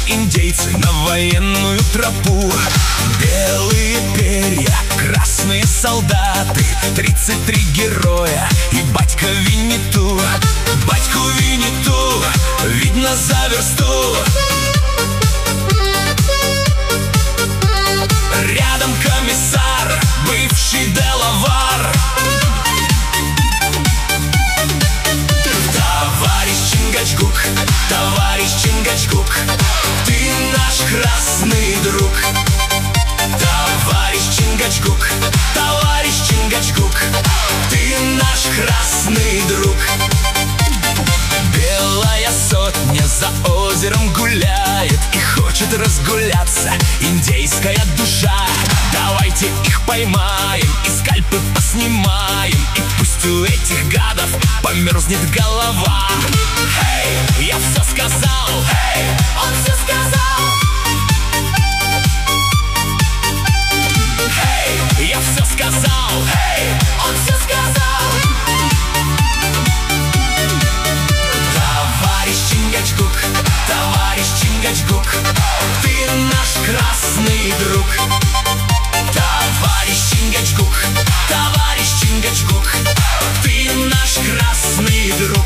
индейцы на военную тропу. Белые перья, красные солдаты, 33 героя и батька Винниту. Батьку Винниту видно за версту. Рядом комиссар, бывший Делавар. Товарищ Чингачгук, товарищ Чингачгук, ты наш красный друг. Товарищ Чингачгук, товарищ Чингачгук, ты наш красный друг. Белая сотня за озером гуляет и хочет разгуляться индейская душа. Давайте их поймаем и скальпы поснимаем, и пусть у этих гадов померзнет голова. Эй, я все сказал, эй, он все сказал. Эй, я все сказал, эй, он все сказал. Товарищ Чингачгук, товарищ Чингачгук, ты наш красный друг. Товарищ Чингачгук, товарищ Чингачгук, ты наш красный друг.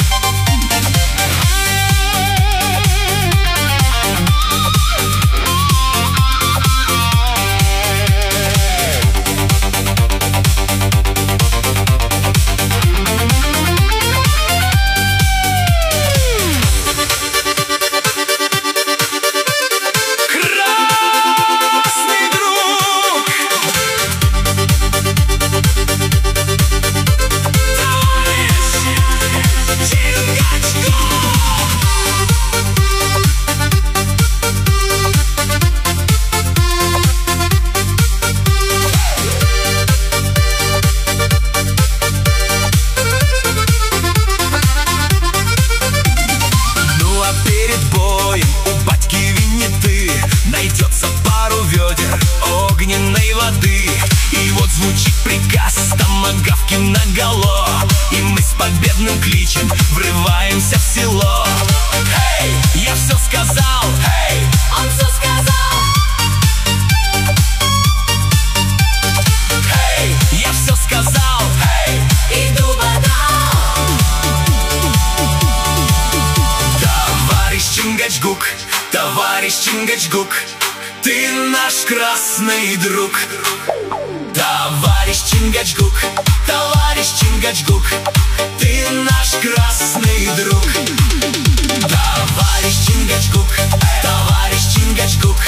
Найдется пару ведер огненной воды, и вот звучит приказ томагавки наголо, и мы с победным кличем врываемся в село. Эй, я все сказал, эй, он все сказал. Эй, я все сказал, эй, иду бодал. Товарищ Чингачгук, товарищ Чингачгук, ты наш красный друг. Товарищ Чингачгук, товарищ Чингачгук, ты наш красный друг. Товарищ Чингачгук, товарищ Чингачгук,